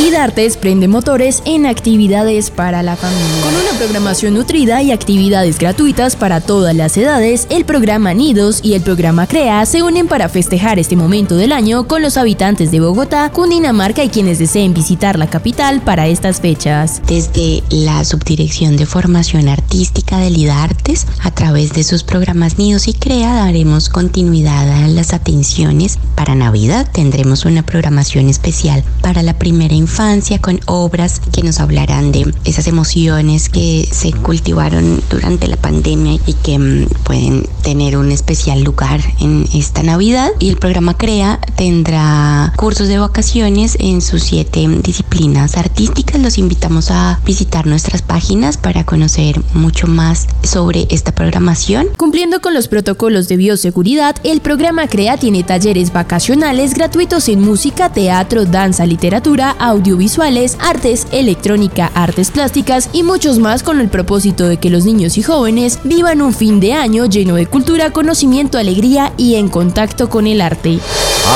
Lidartes prende motores en actividades para la familia. Con una programación nutrida y actividades gratuitas para todas las edades, el programa Nidos y el programa CREA se unen para festejar este momento del año con los habitantes de Bogotá, Cundinamarca y quienes deseen visitar la capital para estas fechas. Desde la Subdirección de Formación Artística de Lidartes, a través de sus programas Nidos y CREA, daremos continuidad a las atenciones para Navidad. Tendremos una programación especial para la primera infancia con obras que nos hablarán de esas emociones que se cultivaron durante la pandemia y que pueden tener un especial lugar en esta Navidad. Y el programa CREA tendrá cursos de vacaciones en sus 7 disciplinas artísticas. Los invitamos a visitar nuestras páginas para conocer mucho más sobre esta programación. Cumpliendo con los protocolos de bioseguridad, el programa CREA tiene talleres vacacionales gratuitos en música, teatro, danza, literatura, audiovisuales, artes, electrónica, artes plásticas y muchos más, con el propósito de que los niños y jóvenes vivan un fin de año lleno de cultura, conocimiento, alegría y en contacto con el arte.